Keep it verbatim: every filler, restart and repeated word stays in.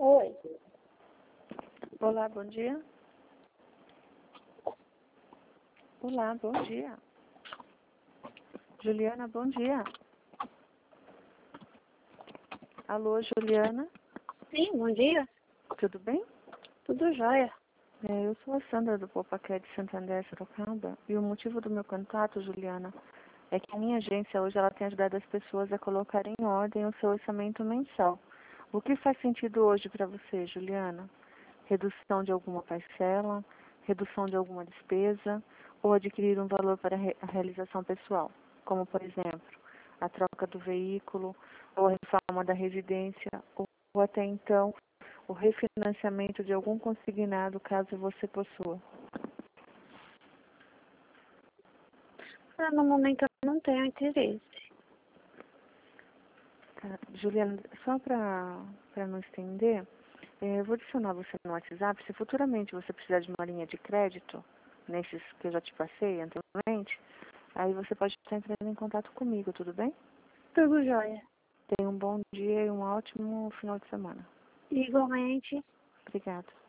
Oi. Olá, bom dia. Olá, bom dia. Juliana, bom dia. Alô, Juliana, Sim, bom dia. tudo bem? Tudo jóia. É, eu sou a Sandra do Popaqué de Santander, Sorocaba, e o motivo do meu contato, Juliana, é que a minha agência hoje ela tem ajudado as pessoas a colocar em ordem o seu orçamento mensal. O que faz sentido hoje para você, Juliana? Redução de alguma parcela, redução de alguma despesa ou adquirir um valor para a realização pessoal, como, por exemplo, a troca do veículo ou a reforma da residência ou, ou até então o refinanciamento de algum consignado caso você possua. Ah, no momento eu não tenho interesse. Tá. Juliana, só para para não estender, eh, eu vou adicionar você no WhatsApp. Se futuramente você precisar de uma linha de crédito, nesses que eu já te passei anteriormente, aí você pode estar entrando em contato comigo, tudo bem? Tudo jóia. Tenha um bom dia e um ótimo final de semana. Igualmente. Obrigada.